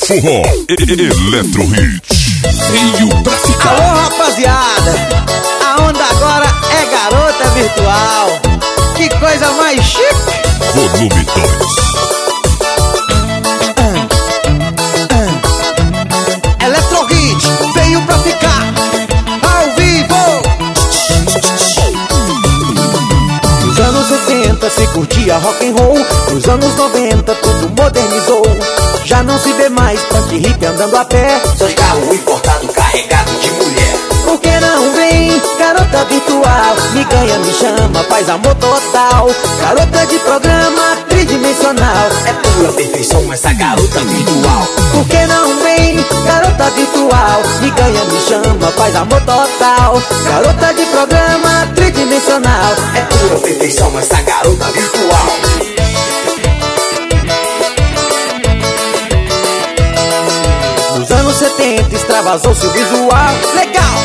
Forró Eletro Hit. Veio pra ficar. Alô, rapaziada, a onda agora é garota virtual. Que coisa mais chique. Volume 2. Eletro Hit veio pra ficar. Ao vivo. Nos anos 70 se curtia rock and roll. Nos anos 90 tudo modernizou. Já não se vê mais punk hip andando a pé, só de carro importado carregado de mulher. Por que não vem, garota virtual? Me ganha, me chama, faz amor total. Garota de programa tridimensional, é pura perfeição essa garota virtual. Por que não vem, garota virtual? Me ganha, me chama, faz amor total. Garota de programa tridimensional, é pura perfeição essa garota virtual. Nos anos 70 extravasou-se o visual legal.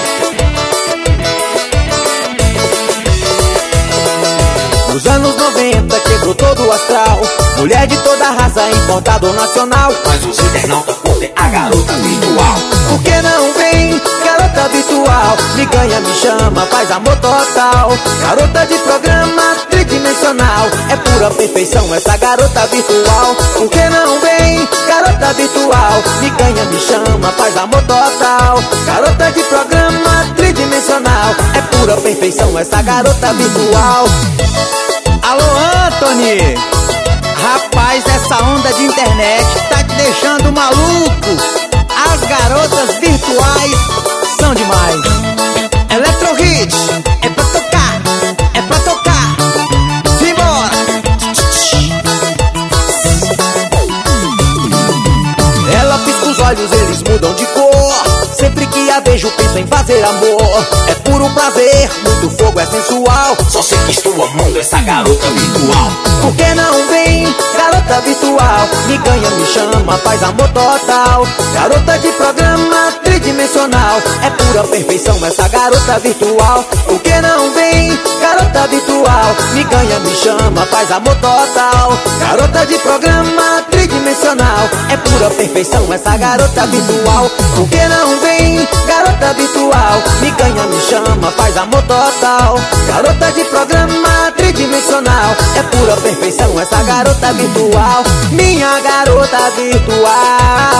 Nos anos 90 quebrou todo o astral. Mulher de toda raça, importado ou nacional. Mas os internautas curtem a garota virtual. Por que não vem, garota virtual? Me ganha, me chama, faz amor total. Garota de programa tridimensional, é pura perfeição essa garota virtual. Por que não vem, garota virtual? Me ganha, me chama, faz amor total. Garota de programa tridimensional, é pura perfeição essa garota virtual. Alô, Anthony! Rapaz, essa onda de internet tá te deixando maluco. As garotas virtuais são demais. Eletro Hit é pra tocar, é pra tocar. Simbora! Ela pisca os olhos, eles mudam de cor. Sempre que a vejo penso em fazer amor. É puro prazer, muito fogo, é sensual. Só sei que estou amando essa garota virtual. Por que não vem, garota virtual? Me ganha, me chama, faz amor total. Garota de programa tridimensional, é pura perfeição essa garota virtual. Por que não vem, garota virtual? Me ganha, me chama, faz amor total. Garota de programa tridimensional, é pura perfeição essa garota virtual. Por que não vem, garota virtual? Me ganha, me chama, faz amor total. Garota de programa tridimensional, é pura perfeição essa garota virtual. Minha garota virtual.